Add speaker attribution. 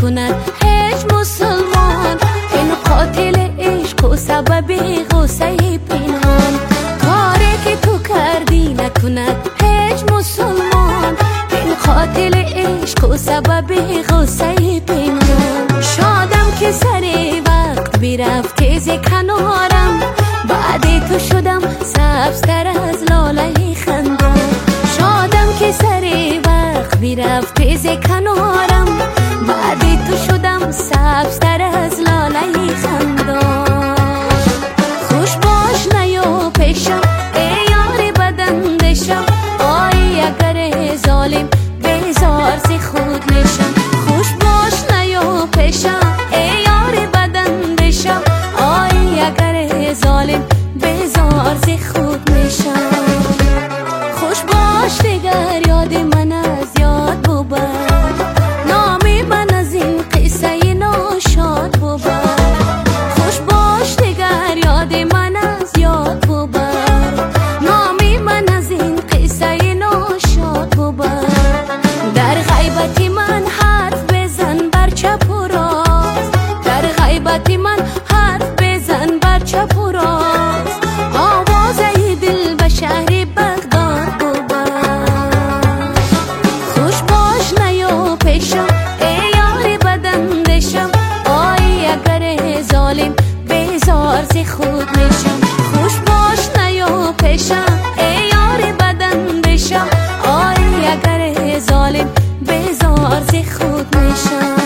Speaker 1: نکند هیچ مسلمان. این قاتل عشق و سبب غصه پنهان. کاری که تو کردی نکند هیچ مسلمان. این قاتل عشق و سبب غصه پنهان. شادم که سر وقت برفت تیز کنارم. بعد تو شدم سبزتر از لاله خندان. شادم که سر وقت برفت تیز کنارم. بعد تو شدم سبزتر از لاله خندان. خوش باش نیا پیشم ای یار بداندیشم. آی اگر ظالم بیزار ز خود میشم. خوش باش نیا پیشم ای یار بداندیشم. آی اگر ظالم بیزار ز خود میشم. خوش باش دیگر یاد من از یاد ببر. نام من از این قصه ناشاد ببر. خوش باش دیگر یاد من از یاد ببر. نام من از این قصه ناشاد ببر. در غیبت من حرف بزن بر چپ و راست. در غیبت من حرف بزن بر چپ و راست. آوازه دل به شهر بغداد ببر. خوش باش نیا پیشم ای یار بداندیشم. آی اگر ظالم بیزار ز خود میشم. خوش باش نیا پیشم ای یار بداندیشم. آی اگر ظالم بیزار ز خود میشم.